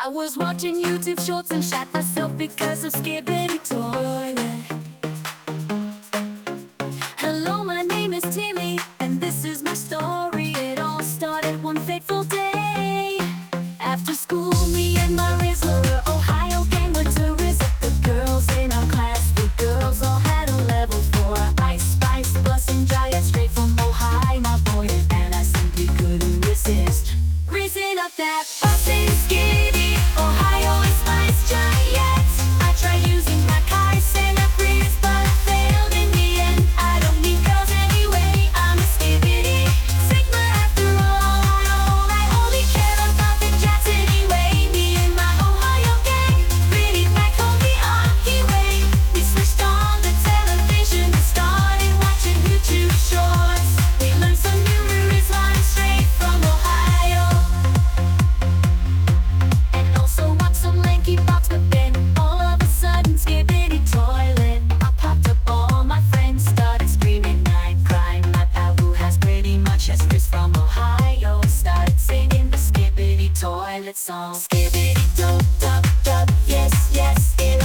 I was watching YouTube shorts and shat myself because of Skibidi Toilet. Hello, my name is Timmy, and this is my story. It all started one fateful day. After school, me and my Rizzler Ohio gang went to rizz up the girls in our class. The girls all had a level 4 Ice Spice bussin' giant straight from Ohio. My boy and I simply couldn't resist rizzing up that bussin' Skibidi Ohio and Spice Giants. I tried using my Kaizen and Frizz, but I failed in the end. I don't need girls anyway, I'm a Skibidi Sigma after all. I only care about the Jets anyway. Me and my Ohio gang pretty back home the Aki way. We switched on the television and started watching YouTube shorts. We learned some numerous lines straight from Ohio, and also watched some lanky box. But then all of a sudden, Skibidi Toilet I popped up. All my friends started screaming, I'm crying. My pal who has pretty much history from Ohio started singing the Skibidi Toilet song. Skibidi dub dub dub, yes yes.